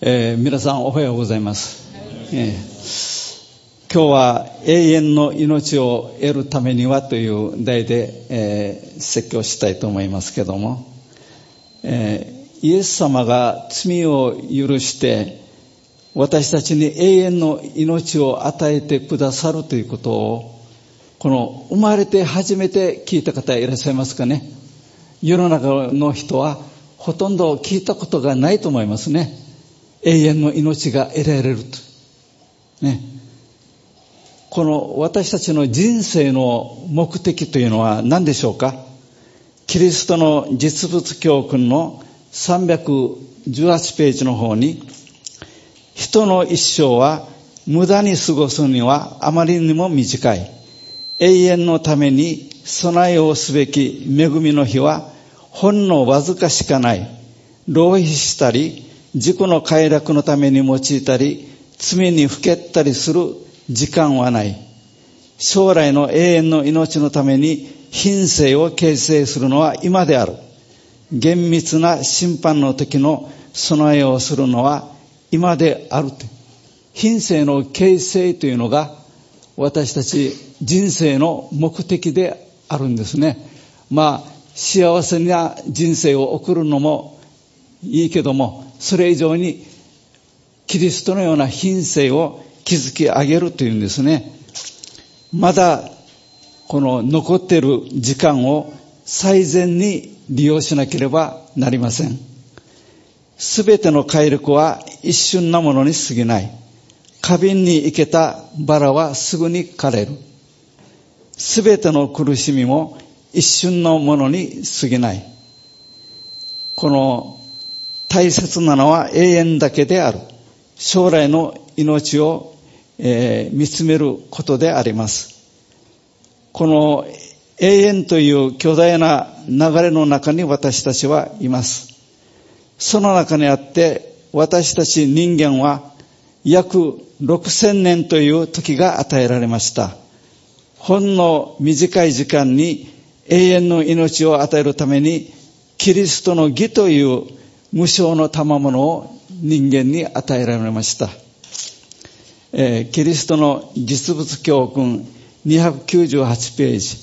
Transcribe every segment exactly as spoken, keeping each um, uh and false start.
えー、皆さんおはようございます、えー、今日は永遠の命を得るためにはという題で、えー、説教したいと思いますけども、えー、イエス様が罪を許して私たちに永遠の命を与えてくださるということを、この生まれて初めて聞いた方いらっしゃいますかね。世の中の人はほとんど聞いたことがないと思いますね。永遠の命が得られると、ね、この私たちの人生の目的というのは何でしょうか。キリストの実物教訓のさんびゃくじゅうはちページの方に、人の一生は無駄に過ごすにはあまりにも短い。永遠のために備えをすべき恵みの日はほんのわずかしかない。浪費したり自己の快楽のために用いたり罪にふけったりする時間はない。将来の永遠の命のために品性を形成するのは今である。厳密な審判の時の備えをするのは今である。品性の形成というのが私たち人生の目的であるんですね。まあ幸せな人生を送るのもいいけども、それ以上にキリストのような品性を築き上げるというんですね。まだこの残っている時間を最善に利用しなければなりません。すべての快楽は一瞬なものに過ぎない。花瓶に生けたバラはすぐに枯れる。すべての苦しみも一瞬のものに過ぎない。この大切なのは永遠だけである。将来の命を、えー、見つめることであります。この永遠という巨大な流れの中に私たちはいます。その中にあって私たち人間は約ろくせんねんという時が与えられました。ほんの短い時間に永遠の命を与えるためにキリストの義という無償の賜物を人間に与えられました。えー、キリストの実物教訓にひゃくきゅうじゅうはちページ。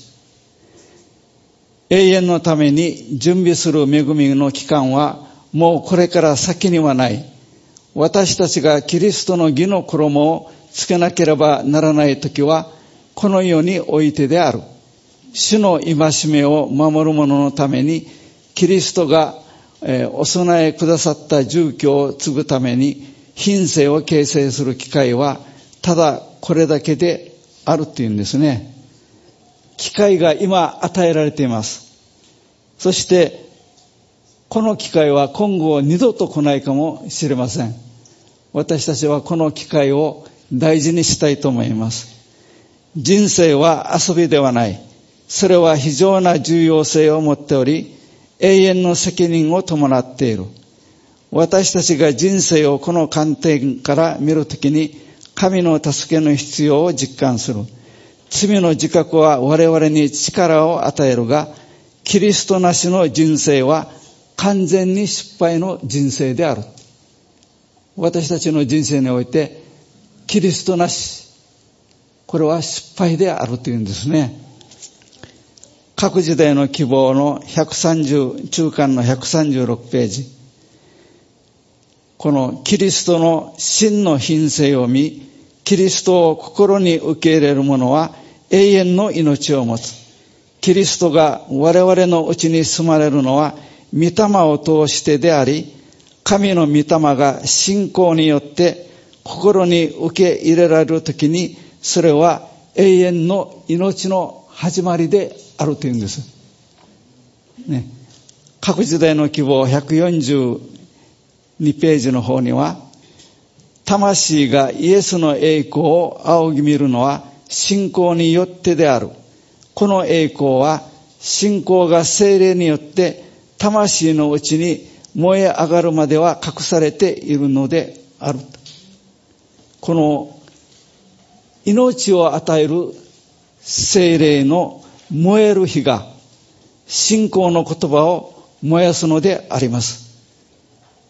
永遠のために準備する恵みの期間はもうこれから先にはない。私たちがキリストの義の衣をつけなければならないときはこの世においてである。主の戒めを守る者のためにキリストが、えー、お備えくださった住居を継ぐために品性を形成する機会はただこれだけであるというんですね。機会が今与えられています。そしてこの機会は今後二度と来ないかもしれません。私たちはこの機会を大事にしたいと思います。人生は遊びではない。それは非常な重要性を持っており、永遠の責任を伴っている。私たちが人生をこの観点から見るときに、神の助けの必要を実感する。罪の自覚は我々に力を与えるが、キリストなしの人生は完全に失敗の人生である。私たちの人生においてキリストなし、これは失敗であるというんですね。各時代の希望のひゃくさんじゅう中間のひゃくさんじゅうろくページ。このキリストの真の品性を見、キリストを心に受け入れる者は永遠の命を持つ。キリストが我々のうちに住まれるのは御霊を通してであり、神の御霊が信仰によって心に受け入れられるときに、それは永遠の命の始まりであるというんです。ね、各時代の希望ひゃくよんじゅうにページの方には、魂がイエスの栄光を仰ぎ見るのは信仰によってである。この栄光は信仰が聖霊によって魂のうちに燃え上がるまでは隠されているのである。この命を与える聖霊の燃える火が信仰の言葉を燃やすのであります。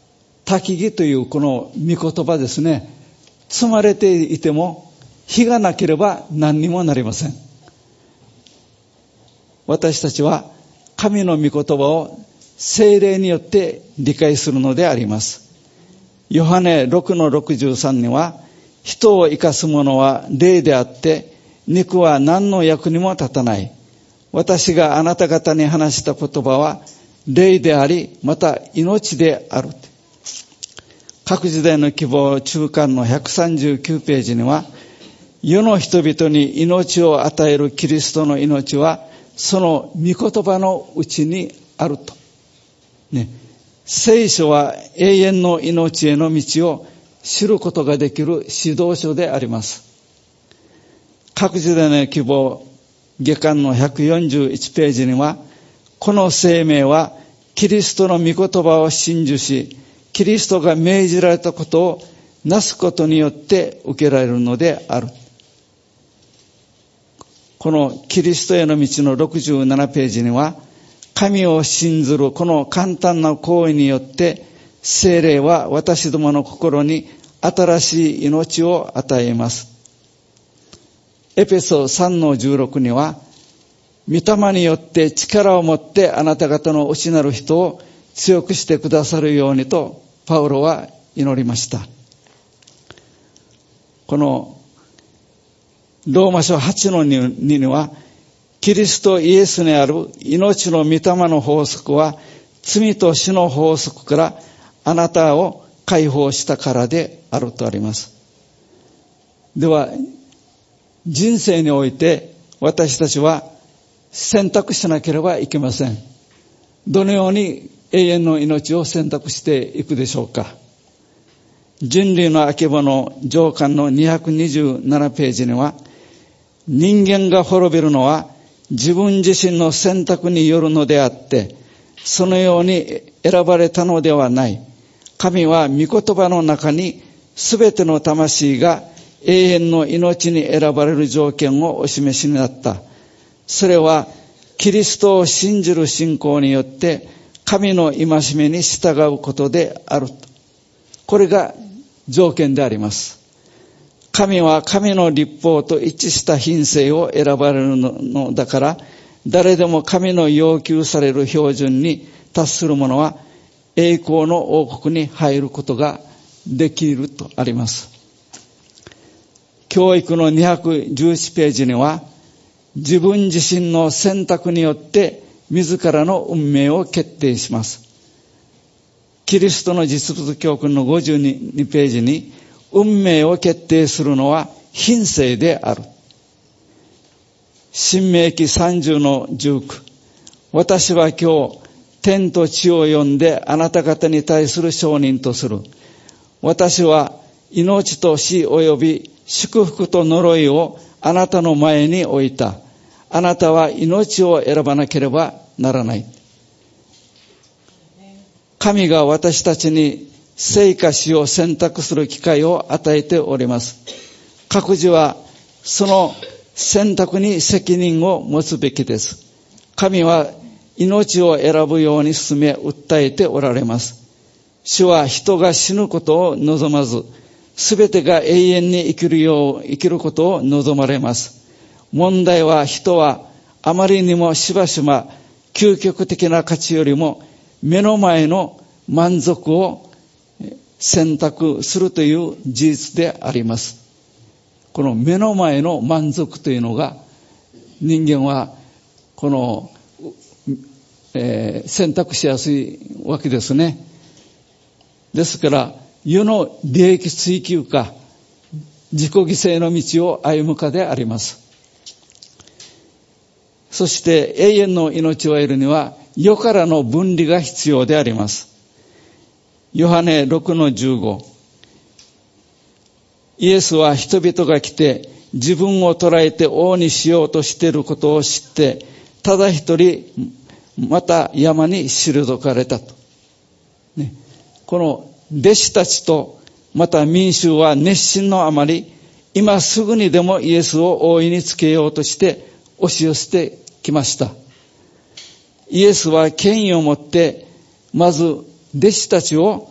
焚木というこの御言葉ですね、積まれていても火がなければ何にもなりません。私たちは神の御言葉を聖霊によって理解するのであります。ヨハネろくのろくじゅうさんには、人を生かすものは霊であって肉は何の役にも立たない。私があなた方に話した言葉は霊であり、また命である。各時代の希望中間のひゃくさんじゅうきゅうページには、世の人々に命を与えるキリストの命はその御言葉のうちにあると、ね、聖書は永遠の命への道を知ることができる指導書であります。各時代の希望下巻のひゃくよんじゅういちページには、この生命はキリストの御言葉を信じし、キリストが命じられたことをなすことによって受けられるのである。このキリストへの道のろくじゅうななページには、神を信ずるこの簡単な行為によって聖霊は私どもの心に新しい命を与えます。エペソさんのじゅうろくには、御霊によって力を持ってあなた方の内なる人を強くしてくださるようにとパウロは祈りました。このローマ書はちのにには、キリストイエスにある命の御霊の法則は罪と死の法則からあなたを解放したからであるとあります。では人生において私たちは選択しなければいけません。どのように永遠の命を選択していくでしょうか。人類のあけぼの上巻のにひゃくにじゅうななページには、人間が滅びるのは自分自身の選択によるのであって、そのように選ばれたのではない。神は御言葉の中にすべての魂が永遠の命に選ばれる条件をお示しになった。それはキリストを信じる信仰によって神の戒めに従うことである。これが条件であります。神は神の律法と一致した品性を選ばれるのだから、誰でも神の要求される標準に達する者は栄光の王国に入ることができるとあります。教育のにひゃくじゅういちページには、自分自身の選択によって自らの運命を決定します。キリストの実物教訓のごじゅうにページに、運命を決定するのは品性である。申命記さんじゅうのじゅうきゅう、私は今日天と地を呼んであなた方に対する証人とする。私は命と死及び祝福と呪いをあなたの前に置いた。あなたは命を選ばなければならない。神が私たちに生か死を選択する機会を与えております。各自はその選択に責任を持つべきです。神は命を選ぶように勧め訴えておられます。主は人が死ぬことを望まず、すべてが永遠に生きるよう生きることを望まれます。問題は、人はあまりにもしばしば究極的な価値よりも目の前の満足を選択するという事実であります。この目の前の満足というのが、人間はこの、えー、選択しやすいわけですね。ですから世の利益追求か自己犠牲の道を歩むかであります。そして永遠の命を得るには世からの分離が必要であります。ヨハネろくのじゅうご、イエスは人々が来て自分を捕らえて王にしようとしていることを知って、ただ一人また山に退かれたと、ね、この弟子たちとまた民衆は熱心のあまり、今すぐにでもイエスを王位につけようとして押し寄せてきました。イエスは権威を持ってまず弟子たちを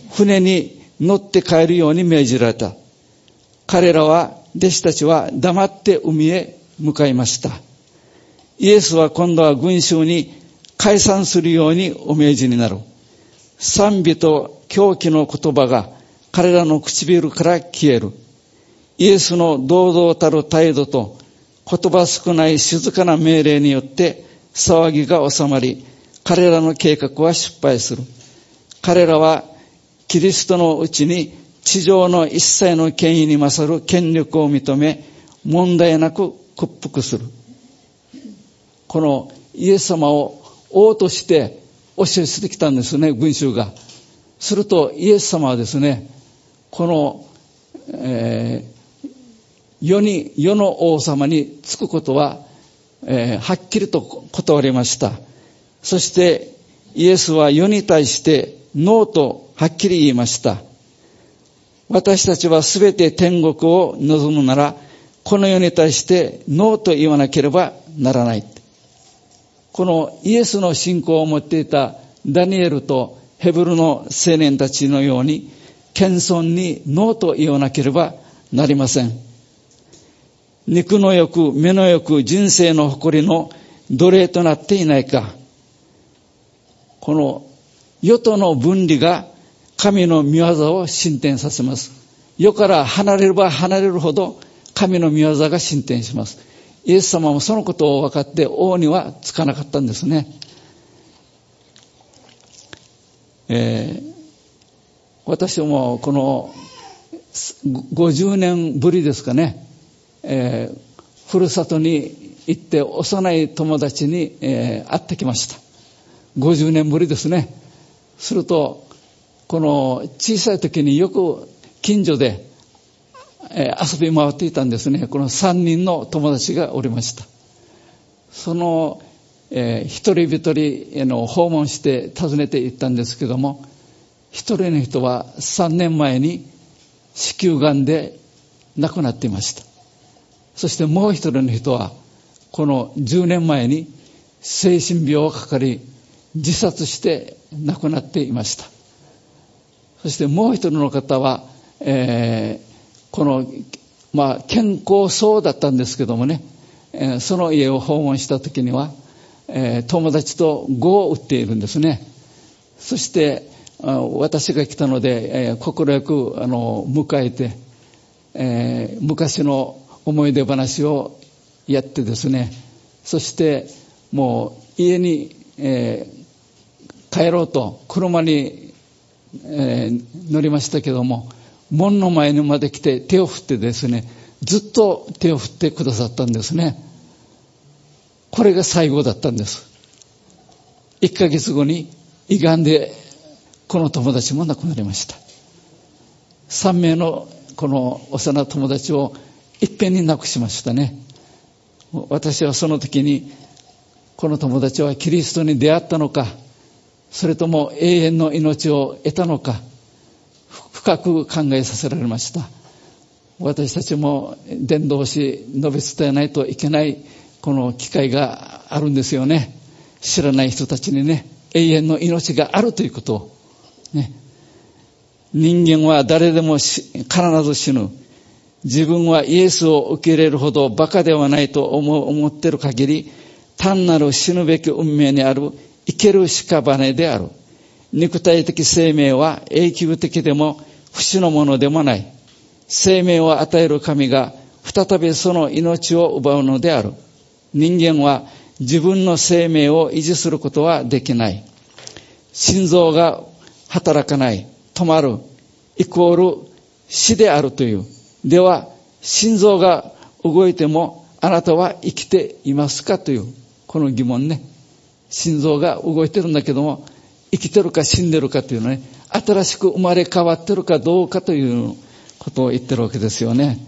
船に乗って帰るように命じられた。彼らは、弟子たちは黙って海へ向かいました。イエスは今度は群衆に解散するようにお命じになる。賛美と狂気の言葉が彼らの唇から消える。イエスの堂々たる態度と言葉少ない静かな命令によって騒ぎが収まり、彼らの計画は失敗する。彼らはキリストのうちに地上の一切の権威に勝る権力を認め、問題なく屈服する。このイエス様を王として押し寄せてきたんですね、群衆が。するとイエス様はですね、この、えー世に、世の王様につくことは、えー、はっきりと断りました。そしてイエスは世に対してノーとはっきり言いました。私たちはすべて天国を望むなら、この世に対してノーと言わなければならない。このイエスの信仰を持っていたダニエルとヘブルの青年たちのように、謙遜にノーと言わなければなりません。肉の欲、目の欲、人生の誇りの奴隷となっていないか。この世との分離が神の御業を進展させます。世から離れれば離れるほど神の御業が進展します。イエス様もそのことを分かって王にはつかなかったんですね。えー、私もこのごじゅうねんぶりですかね、えー、ふるさとに行って幼い友達に、えー、会ってきました。ごじゅうねんぶりですね。するとこの小さい時によく近所で、えー、遊び回っていたんですね。このさんにんの友達がおりました。その、えー、一人一人の訪問して訪ねて行ったんですけども、一人の人はさんねんまえに子宮がんで亡くなっていました。そしてもう一人の人はこのじゅうねんまえに精神病をかかり自殺して亡くなっていました。そしてもう一人の方は、えー、この、まあ、健康そうだったんですけどもね、えー、その家を訪問した時には、えー、友達と碁を打っているんですね。そして私が来たので、えー、快くあの迎えて、えー、昔の思い出話をやってですね、そしてもう家に、えー、帰ろうと車に、えー、乗りましたけども、門の前にまで来て手を振ってですね、ずっと手を振ってくださったんですね。これが最後だったんです。いっかげつごに胃がんでこの友達も亡くなりました。さんめいのこの幼い友達をいっぺんに亡くしましたね。私はその時にこの友達はキリストに出会ったのか、それとも永遠の命を得たのか、深く考えさせられました。私たちも伝道し述べ伝えないといけないこの機会があるんですよね。知らない人たちにね、永遠の命があるということをね。人間は誰でも必ず死ぬ。自分はイエスを受け入れるほどバカではないと思う、思っている限り、単なる死ぬべき運命にある生ける屍である。肉体的生命は永久的でも不死のものでもない。生命を与える神が再びその命を奪うのである。人間は自分の生命を維持することはできない。心臓が働かない、止まる、イコール死であるという。では、心臓が動いてもあなたは生きていますかという、この疑問ね。心臓が動いてるんだけども、生きてるか死んでるかというのね、新しく生まれ変わってるかどうかということを言ってるわけですよね。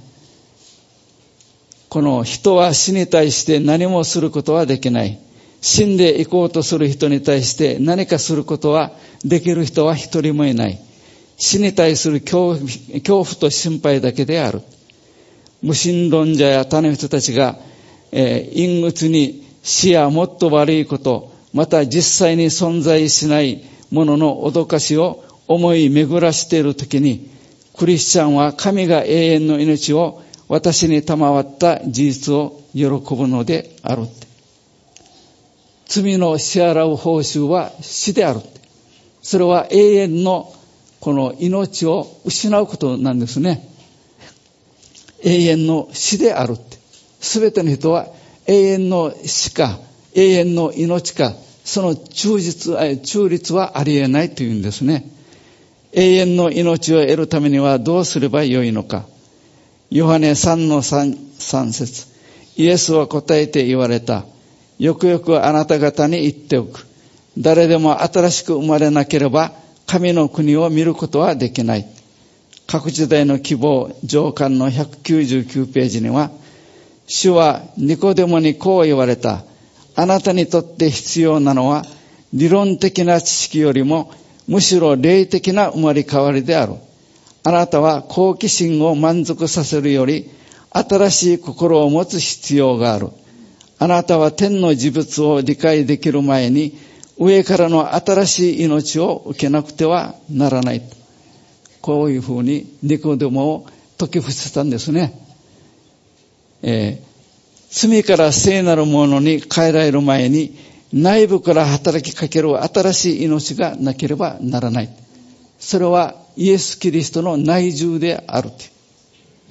この人は死に対して何もすることはできない。死んでいこうとする人に対して何かすることはできる人は一人もいない。死に対する恐怖、恐怖と心配だけである。無神論者や他の人たちが、えー、陰鬱に死やもっと悪いこと、また実際に存在しないものの脅かしを思い巡らしているときに、クリスチャンは神が永遠の命を私に賜った事実を喜ぶのであるって。罪の支払う報酬は死であるって。それは永遠のこの命を失うことなんですね。永遠の死であるって。すべての人は永遠の死か永遠の命か、その中実、中立はありえないというんですね。永遠の命を得るためにはどうすればよいのか。ヨハネさんのさん節、イエスは答えて言われた。よくよくあなた方に言っておく。誰でも新しく生まれなければ神の国を見ることはできない。各時代の希望上巻のひゃくきゅうじゅうきゅうページには、主はニコデモにこう言われた。あなたにとって必要なのは理論的な知識よりもむしろ霊的な生まれ変わりである。あなたは好奇心を満足させるより新しい心を持つ必要がある。あなたは天の事物を理解できる前に上からの新しい命を受けなくてはならない。こういうふうにニコデモを説き伏せたんですね。えー罪から聖なるものに変えられる前に内部から働きかける新しい命がなければならない。それはイエス・キリストの内住であるという、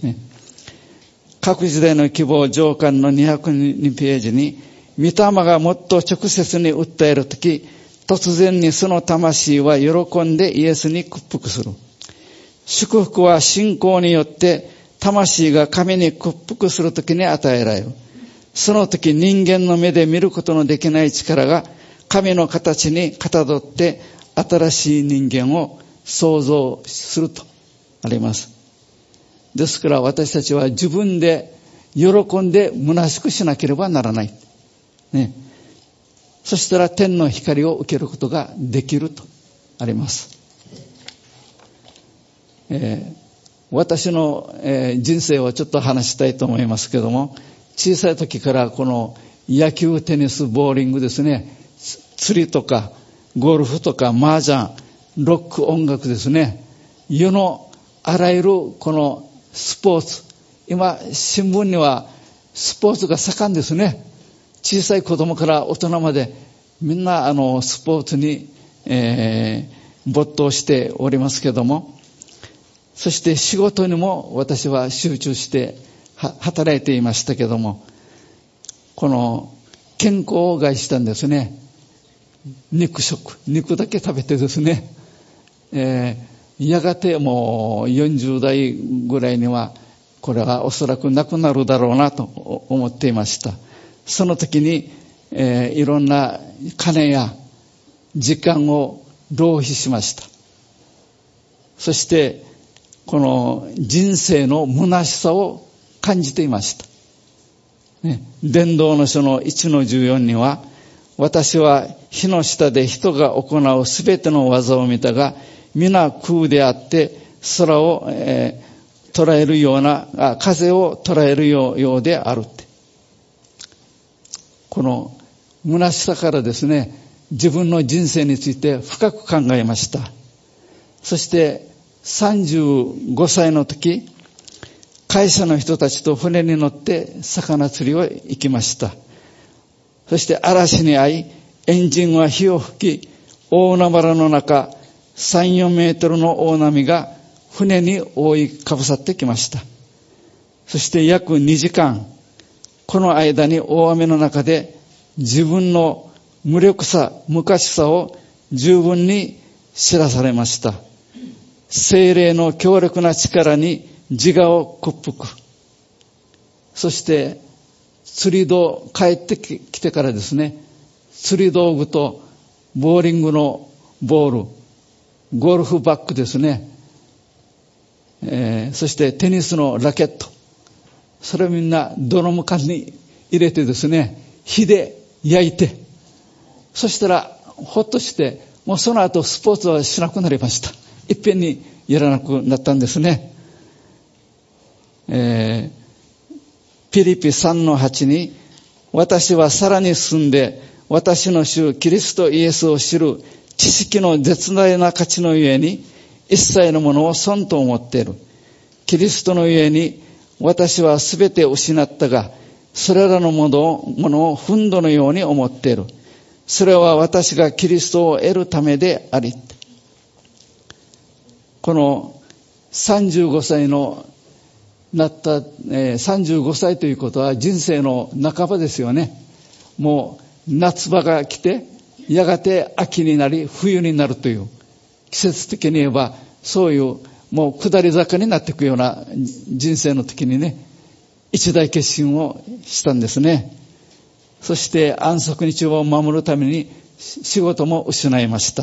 ね、各時代の希望上巻のにひゃくにページに、御霊がもっと直接に訴えるとき、突然にその魂は喜んでイエスに屈服する。祝福は信仰によって魂が神に屈服するときに与えられる。その時人間の目で見ることのできない力が神の形にかたどって新しい人間を創造するとあります。ですから私たちは自分で喜んで虚しくしなければならない、ね、そしたら天の光を受けることができるとあります。えー、私の、えー、人生をちょっと話したいと思いますけども、小さい時からこの野球、テニス、ボーリングですね、釣りとかゴルフとか麻雀、ロック、音楽ですね、世のあらゆるこのスポーツ、今新聞にはスポーツが盛んですね。小さい子供から大人までみんなあのスポーツに、えー、没頭しておりますけども、そして仕事にも私は集中して働いていましたけども、この健康を害したんですね。肉食、肉だけ食べてですね、えー、やがてもうよんじゅう代ぐらいにはこれはおそらくなくなるだろうなと思っていました。その時に、えー、いろんな金や時間を浪費しました。そしてこの人生の虚しさを感じていました、ね、伝道の書のいちのじゅうよんには、私は火の下で人が行うすべての技を見たが皆空であって空を、えー、捉えるようなあ風を捉えるよう、ようであるって。この虚しさからですね、自分の人生について深く考えました。そしてさんじゅうごさいの時、会社の人たちと船に乗って魚釣りを行きました。そして嵐に遭い、エンジンは火を吹き、大海原の中さん、よんメートルの大波が船に覆いかぶさってきました。そして約にじかん、この間に大雨の中で自分の無力さ、無価値さを十分に知らされました。聖霊の強力な力に自我を屈服。そして釣り道、帰ってきてからですね、釣り道具とボーリングのボール、ゴルフバッグですね、えー、そしてテニスのラケット、それをみんなドラム缶に入れてですね、火で焼いて、そしたらほっとして、もうその後スポーツはしなくなりました。いっぺんにやらなくなったんですね。えー、ピリピさんのはちに、私はさらに進んで私の主キリストイエスを知る知識の絶大な価値のゆえに一切のものを損と思っている。キリストのゆえに私はすべて失ったが、それらのものを、ものをふんどのように思っている。それは私がキリストを得るためであり。このさんじゅうごさいのなった、えー、さんじゅうごさいということは人生の半ばですよね。もう夏場が来て、やがて秋になり冬になるという、季節的に言えばそういうもう下り坂になっていくような人生の時にね、一大決心をしたんですね。そして安息日を守るために仕事も失いました。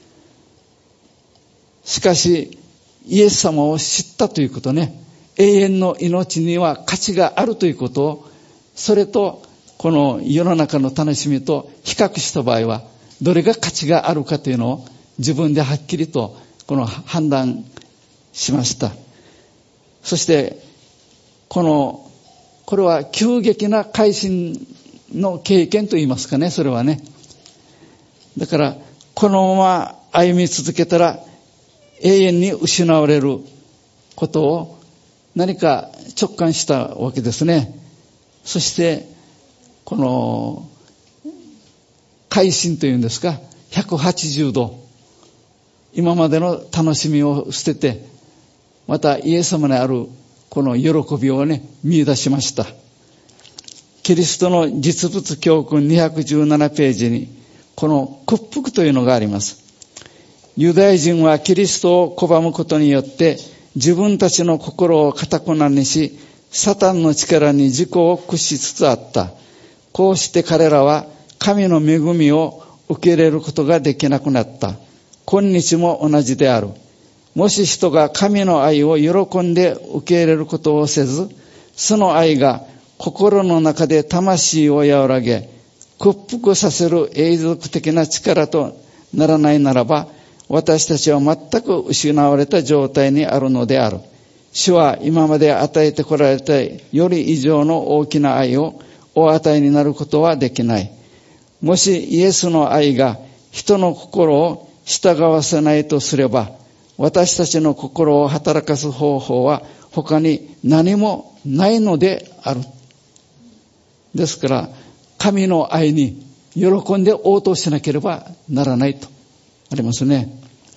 しかしイエス様を知ったということね、永遠の命には価値があるということを、それとこの世の中の楽しみと比較した場合はどれが価値があるかというのを自分ではっきりとこの判断しました。そしてこのこれは急激な改心の経験といいますかね、それはね。だからこのまま歩み続けたら永遠に失われることを何か直感したわけですね。そしてこの改心というんですか、ひゃくはちじゅうど今までの楽しみを捨てて、またイエス様にあるこの喜びをね見出しました。キリストの実物教訓にひゃくじゅうななページにこの屈服というのがあります。ユダヤ人はキリストを拒むことによって自分たちの心を堅くなにし、サタンの力に自己を屈しつつあった。こうして彼らは神の恵みを受け入れることができなくなった。今日も同じである。もし人が神の愛を喜んで受け入れることをせず、その愛が心の中で魂を和らげ、屈服させる永続的な力とならないならば、私たちは全く失われた状態にあるのである。主は今まで与えてこられたより以上の大きな愛をお与えになることはできない。もしイエスの愛が人の心を従わせないとすれば、私たちの心を働かす方法は他に何もないのである。ですから神の愛に喜んで応答しなければならないとありますね。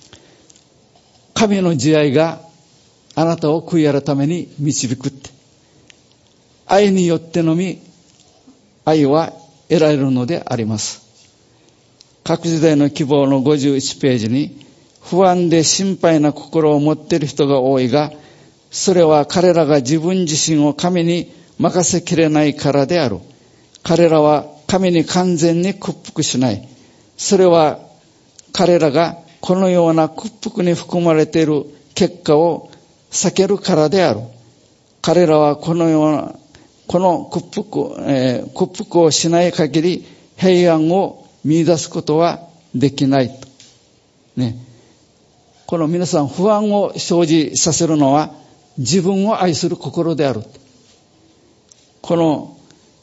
神の慈愛があなたを悔い改めに導くって、愛によってのみ愛は得られるのであります。各時代の希望のごじゅういちページに、不安で心配な心を持っている人が多いが、それは彼らが自分自身を神に任せきれないからである。彼らは神に完全に屈服しない。それは彼らがこのような屈服に含まれている結果を避けるからである。彼らはこのようなこの屈服、えー、屈服をしない限り平安を見出すことはできないと、ね、この皆さん不安を生じさせるのは自分を愛する心である。この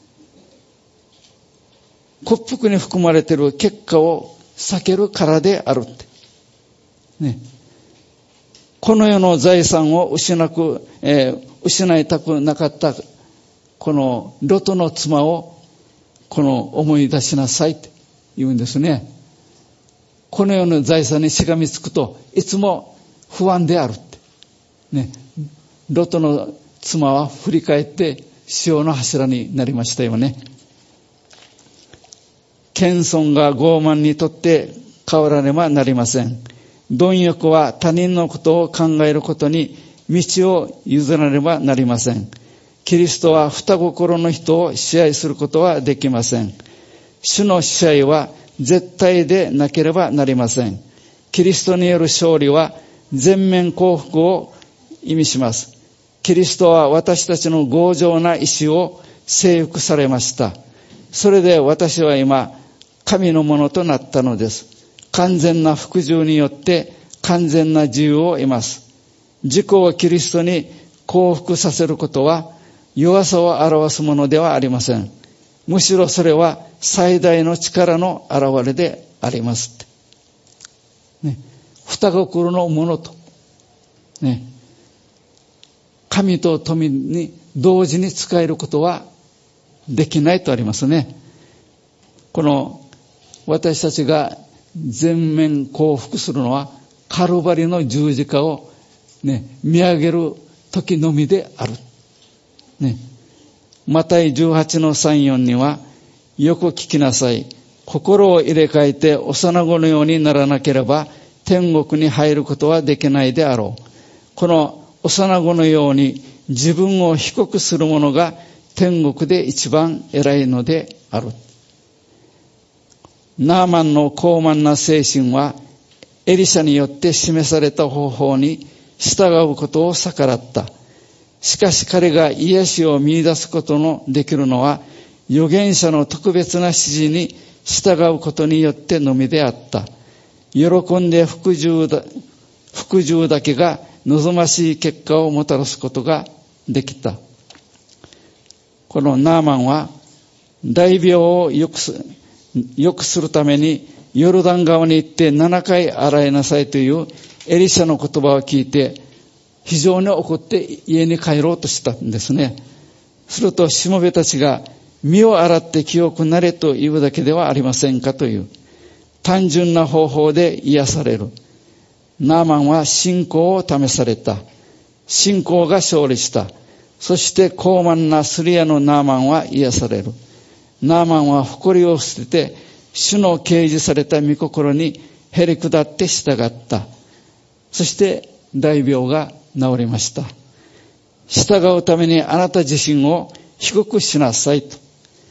屈服に含まれている結果を避けるからであるって、ね、この世の財産を失く、えー、失いたくなかったこのロトの妻をこの思い出しなさいって言うんですね。この世の財産にしがみつくといつも不安であるって、ね、ロトの妻は振り返って塩の柱になりましたよね。謙遜が傲慢にとって変わらねばなりません。貪欲は他人のことを考えることに道を譲らねばなりません。キリストは二心の人を支配することはできません。主の支配は絶対でなければなりません。キリストによる勝利は全面幸福を意味します。キリストは私たちの強情な意志を征服されました。それで私は今神のものとなったのです。完全な服従によって完全な自由を得ます。自己をキリストに降伏させることは弱さを表すものではありません。むしろそれは最大の力の表れであります。 ね、二心のものと、ね、神と富に同時に使えることはできないとありますね。この私たちが全面降伏するのはカルバリの十字架を、ね、見上げる時のみである。ね、マタイじゅうはちのさんじゅうよんには、よく聞きなさい。心を入れ替えて幼子のようにならなければ天国に入ることはできないであろう。この幼子のように自分を低くする者が天国で一番偉いのである。ナーマンの高慢な精神はエリシャによって示された方法に従うことを逆らった。しかし彼が癒しを見出すことのできるのは預言者の特別な指示に従うことによってのみであった。喜んで服従だ、服従だけが望ましい結果をもたらすことができた。このナーマンは大病を良くす、良くするためにヨルダン川に行ってななかい洗いなさいというエリシャの言葉を聞いて非常に怒って家に帰ろうとしたんですね。するとしもべたちが身を洗って清くなれと言うだけではありませんかという単純な方法で癒される。ナーマンは信仰を試された。信仰が勝利した。そして高慢なスリアのナーマンは癒される。ナーマンは誇りを捨てて主の掲示された御心にへり下って従った。そして大病が治りました。従うためにあなた自身を低くしなさいと。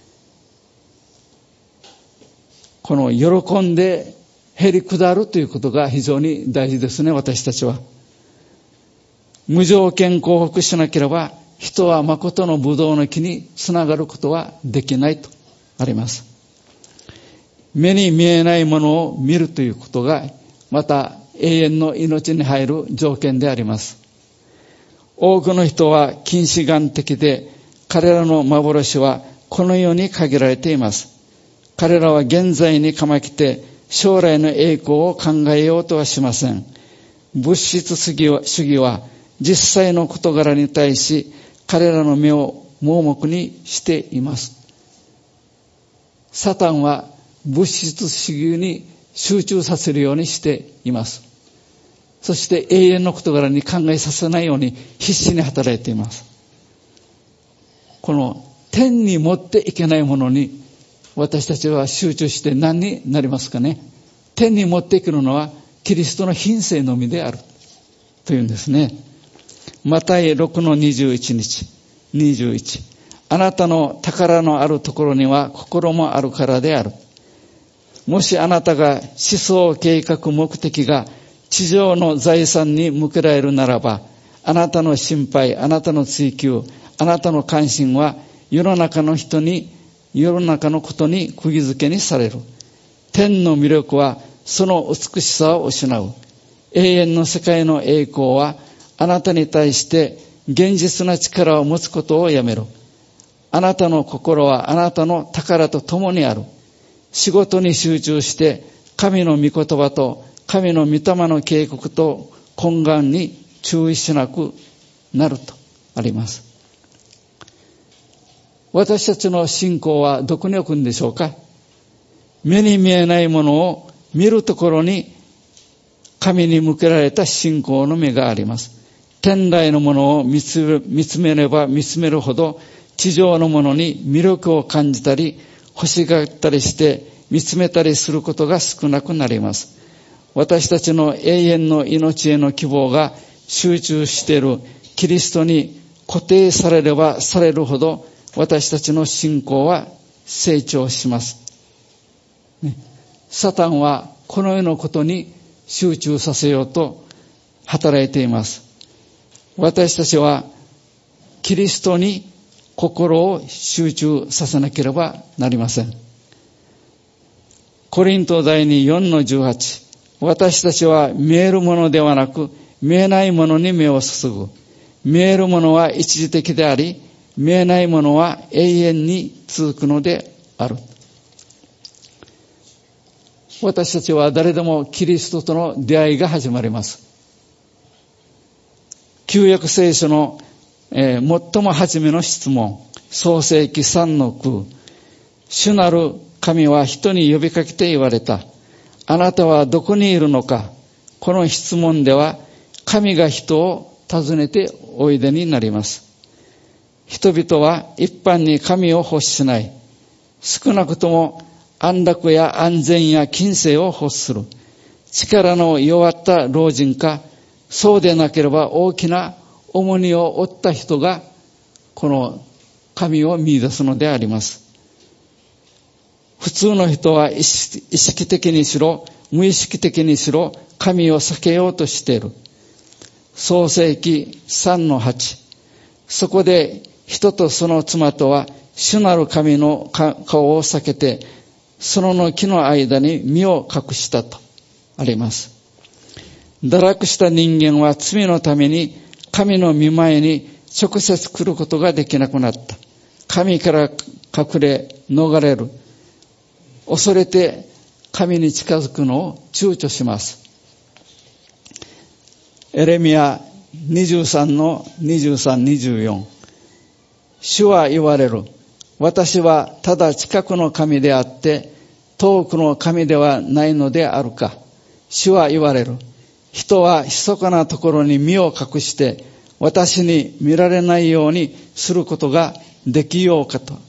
この喜んでへり下るということが非常に大事ですね。私たちは無条件降伏しなければ人は誠のブドウの木につながることはできないとあります。目に見えないものを見るということがまた永遠の命に入る条件であります。多くの人は近視眼的で彼らの幻はこの世に限られています。彼らは現在にかまきて将来の栄光を考えようとはしません。物質主義は、主義は実際の事柄に対し彼らの目を盲目にしています。サタンは物質主義に集中させるようにしています。そして永遠の事柄に考えさせないように必死に働いています。この天に持っていけないものに私たちは集中して何になりますかね。天に持っていくのはキリストの品性のみであるというんですね。マタイろくのにじゅういちにちにじゅういち、あなたの宝のあるところには心もあるからである。もしあなたが思想計画目的が地上の財産に向けられるならば、あなたの心配、あなたの追求、あなたの関心は世の中の人に世の中のことに釘付けにされる。天の魅力はその美しさを失う。永遠の世界の栄光はあなたに対して現実な力を持つことをやめる。あなたの心はあなたの宝と共にある。仕事に集中して神の御言葉と神の御霊の警告と懇願に注意しなくなるとあります。私たちの信仰はどこに置くんでしょうか。目に見えないものを見るところに神に向けられた信仰の目があります。天来のものを見つ見つめれば見つめるほど地上のものに魅力を感じたり欲しがったりして見つめたりすることが少なくなります。私たちの永遠の命への希望が集中しているキリストに固定されればされるほど私たちの信仰は成長します、ね、サタンはこの世のことに集中させようと働いています。私たちはキリストに心を集中させなければなりません。コリント第によんのじゅうはち、私たちは見えるものではなく見えないものに目を注ぐ。見えるものは一時的であり見えないものは永遠に続くのである。 私たちは誰でもキリストとの出会いが始まります。旧約聖書の、えー、最も初めの質問、創世記さんの句、主なる神は人に呼びかけて言われた。あなたはどこにいるのか。この質問では神が人を訪ねておいでになります。人々は一般に神を欲しない。少なくとも安楽や安全や金銭を欲する。力の弱った老人か、そうでなければ大きな重荷を負った人がこの神を見出すのであります。普通の人は意識的にしろ無意識的にしろ神を避けようとしている。創世記さんのはち。そこで人とその妻とは主なる神の顔を避けて園の木の間に身を隠したとあります。堕落した人間は罪のために神の御前に直接来ることができなくなった。神から隠れ逃れる。恐れて神に近づくのを躊躇します。エレミヤにじゅうさんのにじゅうさん、にじゅうよん。主は言われる。私はただ近くの神であって遠くの神ではないのであるか。主は言われる。人は密かなところに身を隠して私に見られないようにすることができようかと。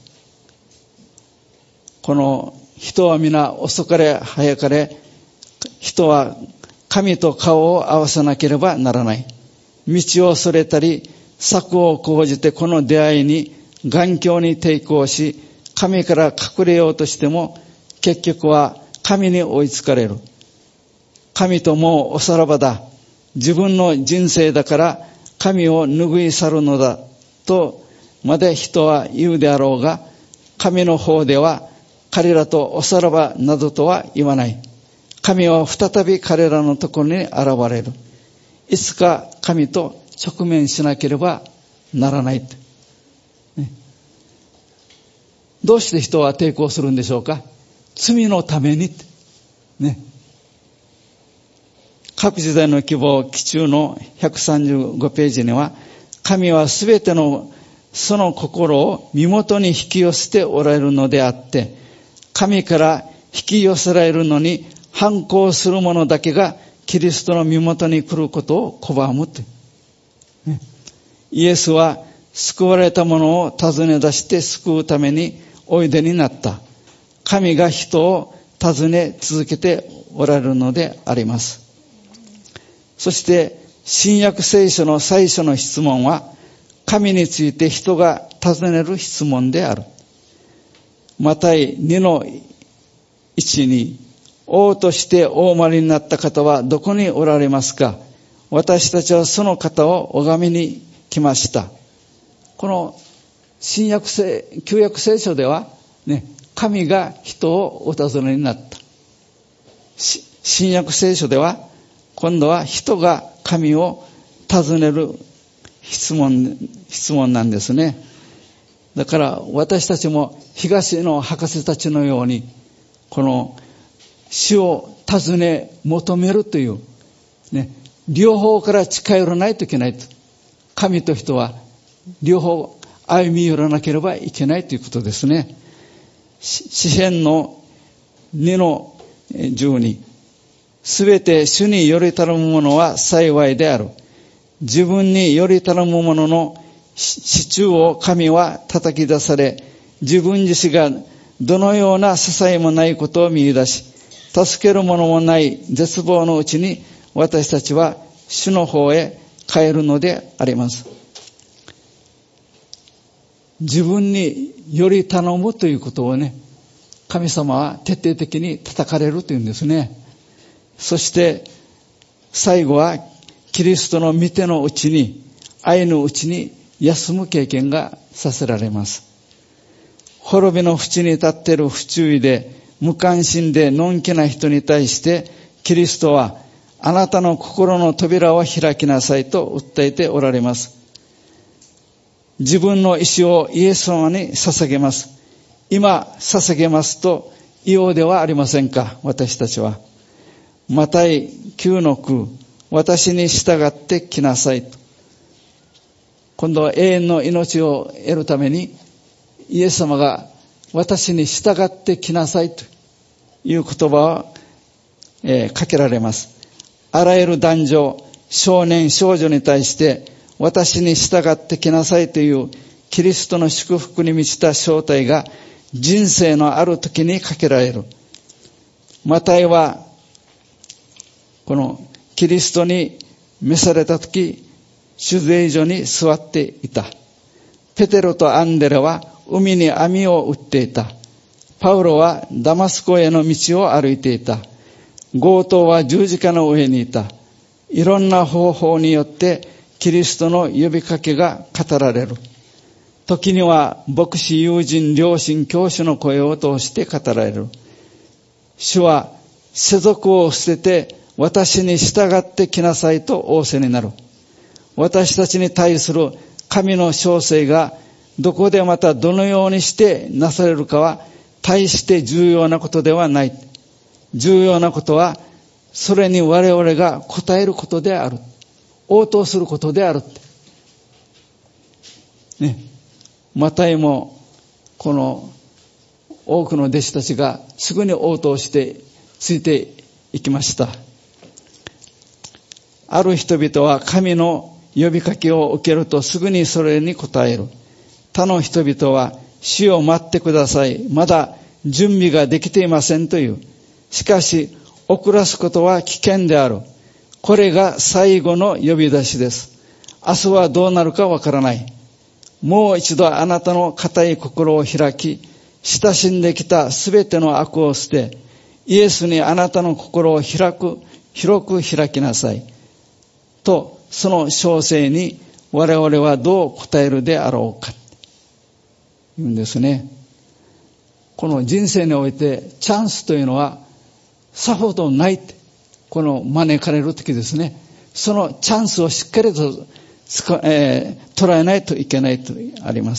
この人は皆遅かれ早かれ、人は神と顔を合わせなければならない。道をそれたり策を講じてこの出会いに頑強に抵抗し、神から隠れようとしても結局は神に追いつかれる。神ともうおさらばだ。自分の人生だから神を拭い去るのだとまで人は言うであろうが、神の方では彼らとおさらばなどとは言わない。神は再び彼らのところに現れる。いつか神と直面しなければならない、ね、どうして人は抵抗するんでしょうか。罪のために、ね、各時代の希望記中のひゃくさんじゅうごページには、神はすべてのその心を身元に引き寄せておられるのであって、神から引き寄せられるのに反抗する者だけがキリストの身元に来ることを拒むと、ね、イエスは救われた者を訪ね出して救うためにおいでになった。神が人を訪ね続けておられるのであります。そして新約聖書の最初の質問は神について人が尋ねる質問である。マタイにのいちに、王としてお生まれになった方はどこにおられますか。私たちはその方を拝みに来ました。この新約聖旧約聖書ではね、神が人をお尋ねになった。新約聖書では今度は人が神を尋ねる質問質問なんですね。だから私たちも東の博士たちのようにこの主を尋ね求めるという、ね、両方から近寄らないといけないと。神と人は両方歩み寄らなければいけないということですね。詩編のにのじゅうに、すべて主により頼む者は幸いである。自分により頼む者の支柱を神は叩き出され、自分自身がどのような支えもないことを見出し、助ける者もない絶望のうちに私たちは主の方へ帰るのであります。自分により頼むということをね、神様は徹底的に叩かれるというんですね。そして最後はキリストの御手のうちに、愛のうちに休む経験がさせられます。滅びの淵に立っている不注意で無関心でのんきな人に対してキリストはあなたの心の扉を開きなさいと訴えておられます。自分の意志をイエス様に捧げます。今捧げますといようではありませんか、私たちは。マタイきゅうのきゅう、私に従ってきなさいと。今度は永遠の命を得るために、イエス様が私に従ってきなさいという言葉を、えー、かけられます。あらゆる男女、少年、少女に対して私に従ってきなさいというキリストの祝福に満ちた招待が人生のある時にかけられる。マタイはこのキリストに召された時、酒税所に座っていた。ペテロとアンデレは海に網を打っていた。パウロはダマスコへの道を歩いていた。強盗は十字架の上にいた。いろんな方法によってキリストの呼びかけが語られる。時には牧師、友人、両親、教師の声を通して語られる。主は世俗を捨てて私に従ってきなさいと仰せになる。私たちに対する神の召請がどこでまたどのようにしてなされるかは大して重要なことではない。重要なことはそれに我々が応えることである。応答することである。ね。マタイもこの多くの弟子たちがすぐに応答してついていきました。ある人々は神の呼びかけを受けるとすぐにそれに応える。他の人々は主を待ってください。まだ準備ができていませんという。しかし遅らすことは危険である。これが最後の呼び出しです。明日はどうなるかわからない。もう一度あなたの固い心を開き、親しんできたすべての悪を捨て、イエスにあなたの心を開く、広く開きなさい。と、その召請に我々はどう答えるであろうか。言うんですね。この人生においてチャンスというのはさほどないって、この招かれる時ですね。そのチャンスをしっかりと使、えー、捉えないといけないとあります。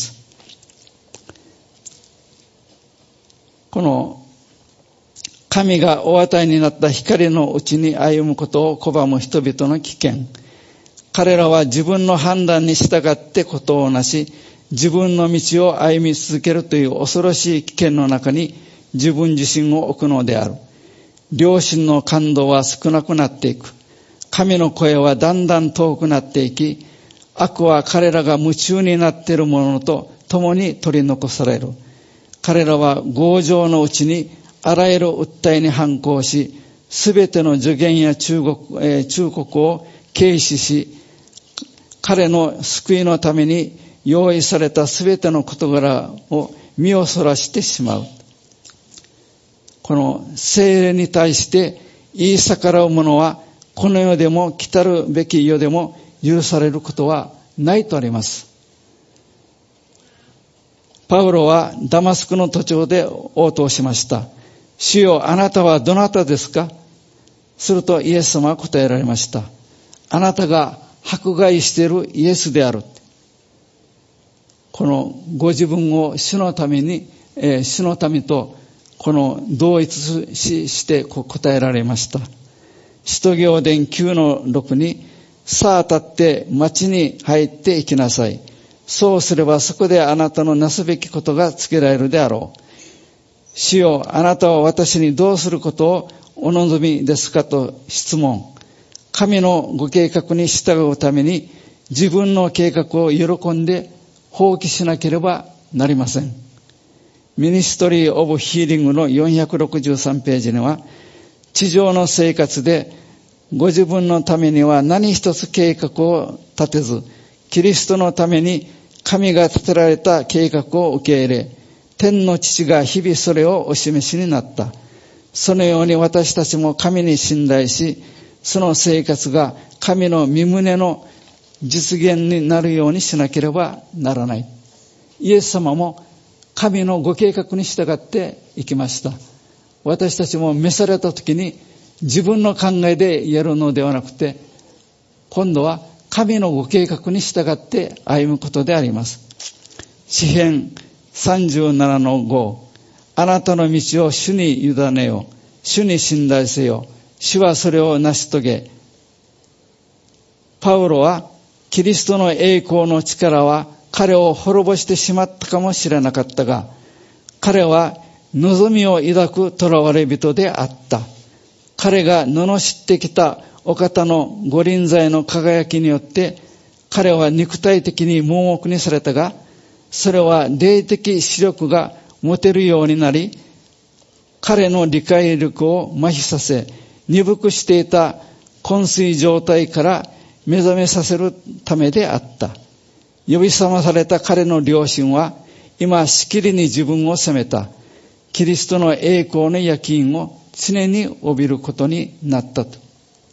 この神がお与えになった光のうちに歩むことを拒む人々の危険。彼らは自分の判断に従ってことをなし、自分の道を歩み続けるという恐ろしい危険の中に自分自身を置くのである。良心の感動は少なくなっていく。神の声はだんだん遠くなっていき、悪は彼らが夢中になっているものと共に取り残される。彼らは強情のうちにあらゆる訴えに反抗し、すべての助言や忠告、えー、忠告を軽視し、彼の救いのために用意されたすべての事柄を身をそらしてしまう。この聖霊に対して言い逆らう者はこの世でも来たるべき世でも許されることはないとあります。パウロはダマスクの途中で応答しました。主よ、あなたはどなたですか？するとイエス様は答えられました。あなたが迫害しているイエスである。このご自分を主のために、えー、主のためとこの同一ししてこう答えられました。使徒行伝きゅうのろくに、さあ立って町に入って行きなさい。そうすればそこであなたのなすべきことが告げられるであろう。主よ、あなたは私にどうすることをお望みですかと質問。神のご計画に従うために自分の計画を喜んで放棄しなければなりません。ミニストリー・オブ・ヒーリングのよんひゃくろくじゅうさんページには、地上の生活でご自分のためには何一つ計画を立てず、キリストのために神が立てられた計画を受け入れ、天の父が日々それをお示しになった。そのように私たちも神に信頼し、その生活が神の御胸の実現になるようにしなければならない。イエス様も神のご計画に従っていきました。私たちも召された時に自分の考えでやるのではなくて、今度は神のご計画に従って歩むことであります。詩編さんじゅうななのご、 あなたの道を主に委ねよ。主に信頼せよ。主はそれを成し遂げ。パウロはキリストの栄光の力は彼を滅ぼしてしまったかもしれなかったが、彼は望みを抱く囚われ人であった。彼が罵ってきたお方の御臨在の輝きによって彼は肉体的に盲目にされたが、それは霊的視力が持てるようになり、彼の理解力を麻痺させ、鈍くしていた昏睡状態から目覚めさせるためであった。呼び覚まされた彼の良心は今しきりに自分を責めた。キリストの栄光の焼き印を常に帯びることになったと。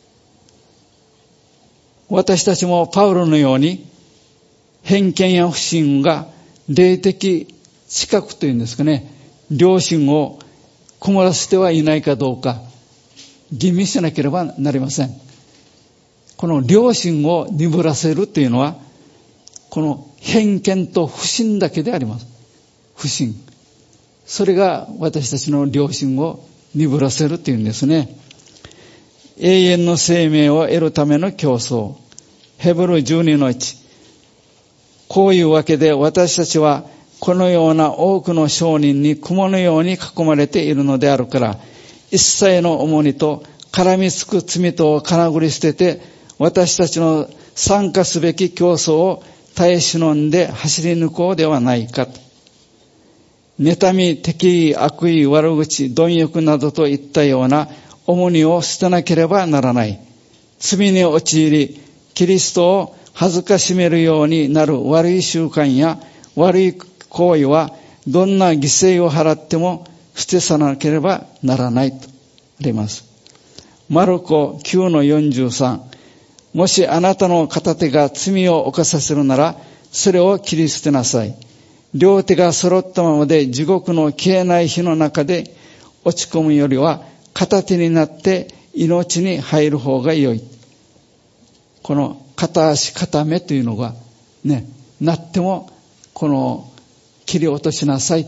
私たちもパウロのように偏見や不信が霊的知覚というんですかね、良心を曇らせてはいないかどうか吟味しなければなりません。この良心を鈍らせるというのはこの偏見と不信だけであります。不信、それが私たちの良心を鈍らせるというんですね。永遠の生命を得るための競争。ヘブルじゅうにのいち。こういうわけで私たちはこのような多くの証人に雲のように囲まれているのであるから、一切の重荷と絡みつく罪とをかなぐり捨てて、私たちの参加すべき競争を耐え忍んで走り抜こうではないかと。妬み、敵意、悪意、悪口、貪欲などといったような重荷を捨てなければならない。罪に陥り、キリストを恥ずかしめるようになる悪い習慣や悪い行為はどんな犠牲を払っても捨て去らなければならないとあります。マルコきゅうのよんじゅうさん。もしあなたの片手が罪を犯させるなら、それを切り捨てなさい。両手が揃ったままで地獄の消えない火の中で落ち込むよりは、片手になって命に入る方が良い。この片足片目というのがね、なってもこの切り落としなさいって。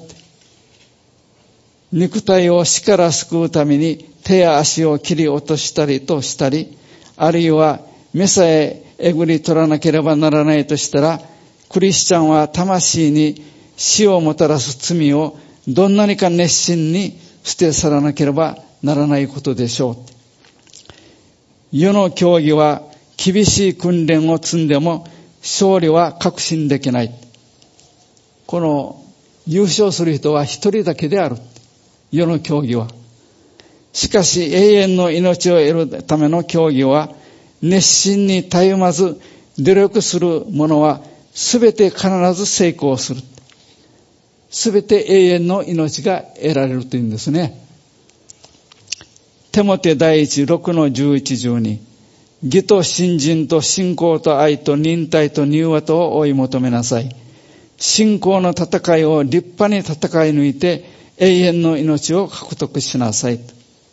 肉体を死から救うために手や足を切り落としたりとしたり、あるいは目さええぐり取らなければならないとしたら、クリスチャンは魂に死をもたらす罪をどんなにか熱心に捨て去らなければならないことでしょう。世の競技は厳しい訓練を積んでも勝利は確信できない。この優勝する人は一人だけである。世の競技は。しかし永遠の命を得るための競技は、熱心にたゆまず努力する者はすべて必ず成功する。すべて永遠の命が得られるというんですね。テモテ第一ろくのじゅういち、じゅうに。義と信心と信仰と愛と忍耐と柔和とを追い求めなさい。信仰の戦いを立派に戦い抜いて永遠の命を獲得しなさい。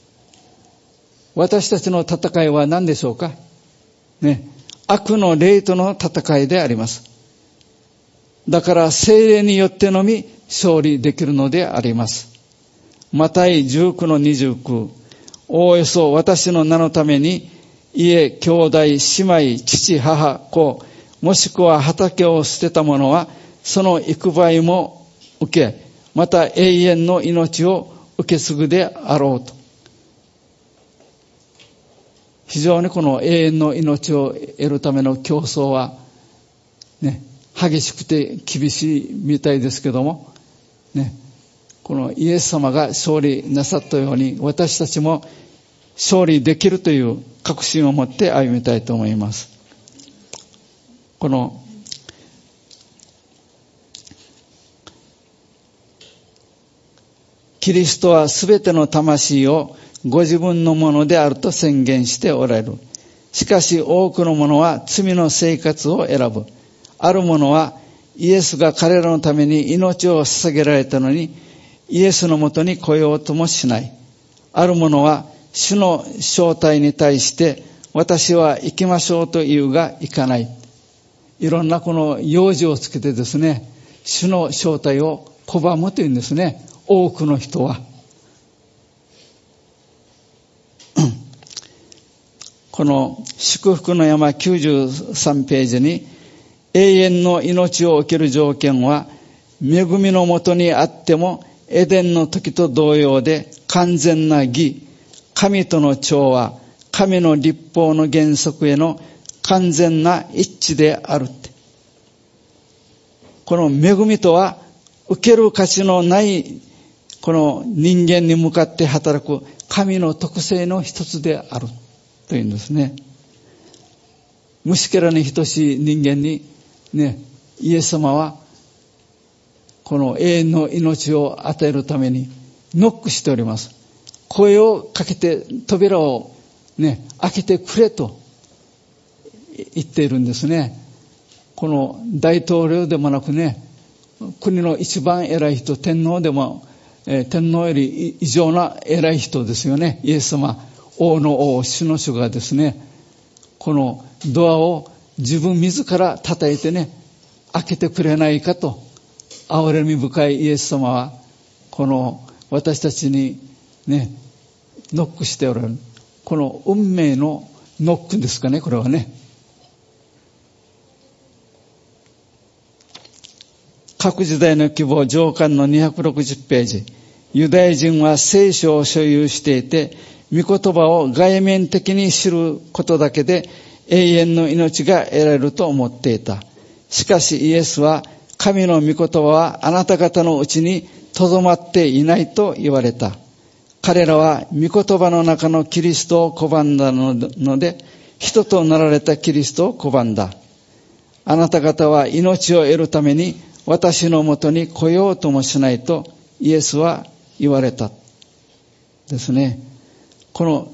私たちの戦いは何でしょうかね、悪の霊との戦いであります。だから聖霊によってのみ勝利できるのであります。マタイじゅうきゅうのにじゅうきゅう。おおよそ私の名のために家、兄弟、姉妹、父、母、子、もしくは畑を捨てた者はその幾倍も受け、また永遠の命を受け継ぐであろうと。非常にこの永遠の命を得るための競争はね、激しくて厳しいみたいですけどもね、このイエス様が勝利なさったように私たちも勝利できるという確信を持って歩みたいと思います。このキリストはすべての魂をご自分のものであると宣言しておられる。しかし多くの者は罪の生活を選ぶ。ある者はイエスが彼らのために命を捧げられたのにイエスのもとに来ようともしない。ある者は主の招待に対して私は行きましょうと言うが行かない。いろんなこの用事をつけてですね、主の招待を拒むというんですね。 多くの人はこの祝福の山きゅうじゅうさんページに、永遠の命を受ける条件は恵みのもとにあってもエデンの時と同様で完全な義、神との調和、神の律法の原則への完全な一致であるって。この恵みとは受ける価値のないこの人間に向かって働く神の特性の一つであるというんですね。虫けらに等しい人間にね、イエス様はこの永遠の命を与えるためにノックしております。声をかけて扉をね、開けてくれと言っているんですね。この大統領でもなくね、国の一番偉い人、天皇でも、えー、天皇より異常な偉い人ですよね。イエス様、王の王、主の主がですね、このドアを自分自ら叩いてね、開けてくれないかと、憐れみ深いイエス様は、この私たちにね、ノックしておられる。この運命のノックですかね、これはね。各時代の希望上巻のにひゃくろくじゅうページ。ユダヤ人は聖書を所有していて、御言葉を外面的に知ることだけで永遠の命が得られると思っていた。しかしイエスは、神の御言葉はあなた方のうちにとどまっていないと言われた。彼らは御言葉の中のキリストを拒んだので、人となられたキリストを拒んだ。あなた方は命を得るために私のもとに来ようともしないとイエスは言われた。ですね。この、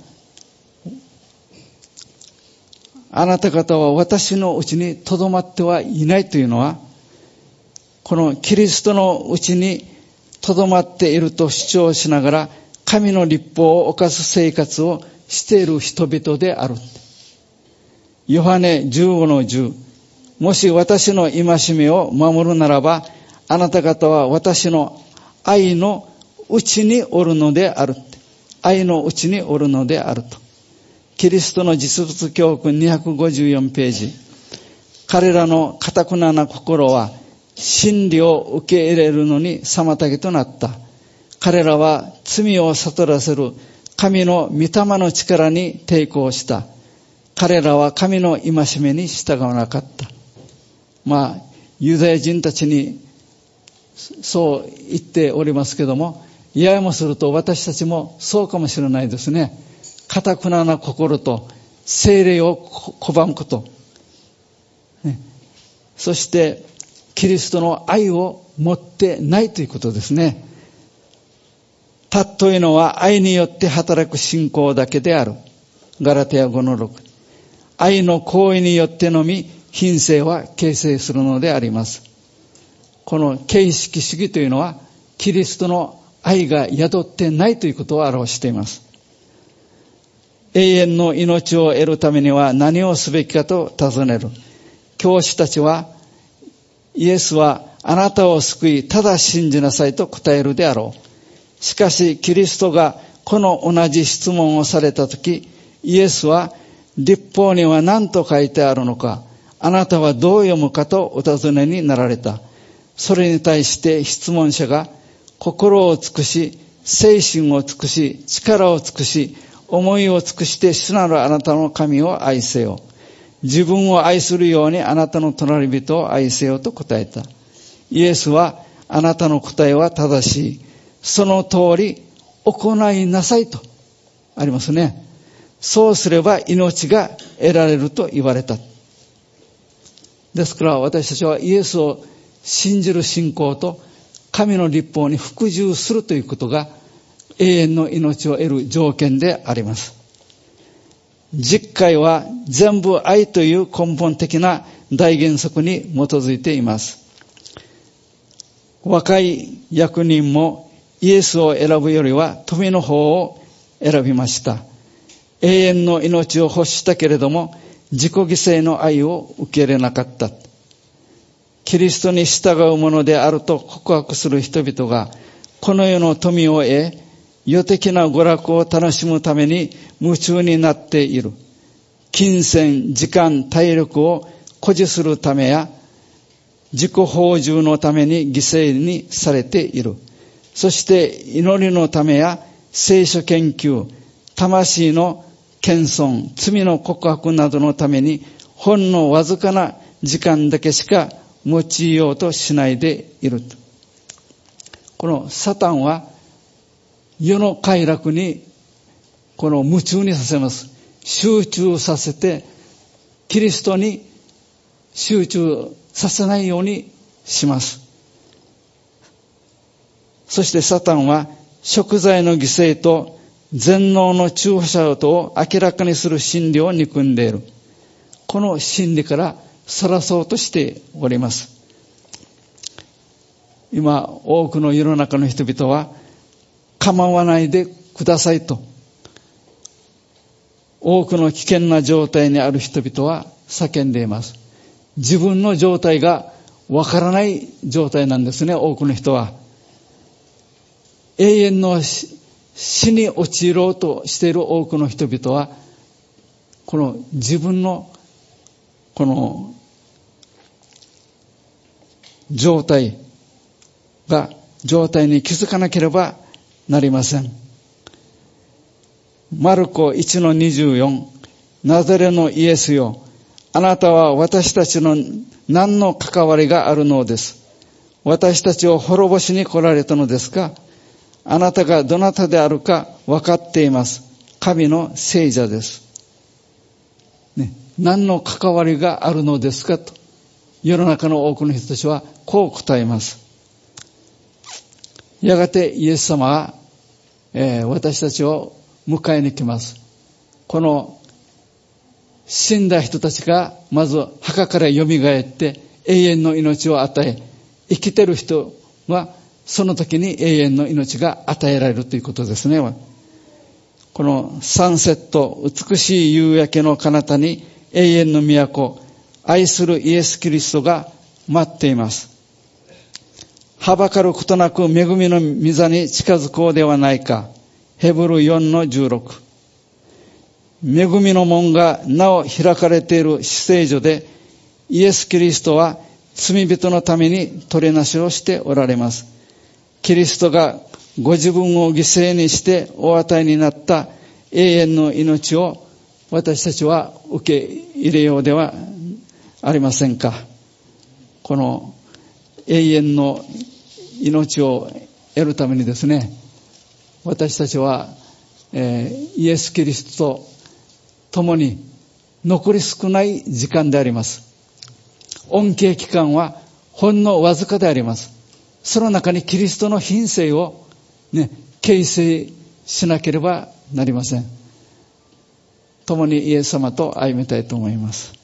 あなた方は私のうちにとどまってはいないというのは、このキリストのうちにとどまっていると主張しながら、神の律法を犯す生活をしている人々である。ヨハネじゅうごのじゅう。もし私の戒めを守るならば、あなた方は私の愛のうちにおるのである。愛のうちにおるのであると。キリストの実物教訓にひゃくごじゅうよんページ。彼らの堅な心は真理を受け入れるのに妨げとなった。彼らは罪を悟らせる神の御霊の力に抵抗した。彼らは神の戒めに従わなかった。まあ、ユダヤ人たちにそう言っておりますけども、ややもすると私たちもそうかもしれないですね。堅な心と聖霊を拒むこと、ね、そしてキリストの愛を持ってないということですね。たというのは愛によって働く信仰だけである。ガラテヤごのろく。愛の行為によってのみ品性は形成するのであります。この形式主義というのはキリストの愛が宿ってないということを表しています。永遠の命を得るためには何をすべきかと尋ねる。教師たちは、イエスはあなたを救い、ただ信じなさいと答えるであろう。しかし、キリストがこの同じ質問をされたとき、イエスは、律法には何と書いてあるのか、あなたはどう読むかとお尋ねになられた。それに対して質問者が、心を尽くし、精神を尽くし、力を尽くし、思いを尽くして主なるあなたの神を愛せよ。自分を愛するようにあなたの隣人を愛せよと答えた。イエスは、あなたの答えは正しい。その通り行いなさいとありますね。そうすれば命が得られると言われた。ですから私たちはイエスを信じる信仰と神の律法に服従するということが永遠の命を得る条件であります。実戒は全部愛という根本的な大原則に基づいています。若い役人もイエスを選ぶよりは富の方を選びました。永遠の命を欲したけれども自己犠牲の愛を受け入れなかった。キリストに従うものであると告白する人々がこの世の富を得、世的な娯楽を楽しむために夢中になっている。金銭、時間、体力を誇示するためや、自己豊充のために犠牲にされている。そして祈りのためや聖書研究、魂の謙遜、罪の告白などのためにほんのわずかな時間だけしか用いようとしないでいる。このサタンは世の快楽にこの夢中にさせます。集中させてキリストに集中させないようにします。そしてサタンは贖罪の犠牲と全能の中保者とを明らかにする真理を憎んでいる。この真理からそらそうとしております。今多くの世の中の人々は構わないでくださいと、多くの危険な状態にある人々は叫んでいます。自分の状態がわからない状態なんですね。多くの人は永遠の死に陥ろうとしている多くの人々は、この自分のこの状態が状態に気づかなければなりません。マルコいちのにじゅうよん、ナザレのイエスよ、あなたは私たちの何の関わりがあるのです。私たちを滅ぼしに来られたのですか。あなたがどなたであるか分かっています。神の聖者です。ね、何の関わりがあるのですかと、世の中の多くの人たちはこう答えます。やがてイエス様は、えー、私たちを迎えに来ます。この死んだ人たちがまず墓からよみがえって永遠の命を与え、生きてる人はその時に永遠の命が与えられるということですね。このサンセット、美しい夕焼けの彼方に永遠の都、愛するイエス・キリストが待っています。はばかることなく恵みの御座に近づこうではないか。ヘブルよんのじゅうろく。恵みの門がなお開かれている死聖所で、イエス・キリストは罪人のために取りなしをしておられます。キリストがご自分を犠牲にしてお与えになった永遠の命を私たちは受け入れようではありませんか。この永遠の命を得るためにですね、私たちは、えー、イエス・キリストと共に残り少ない時間であります。恩恵期間はほんのわずかであります。その中にキリストの品性をね、形成しなければなりません。共にイエス様と歩みたいと思います。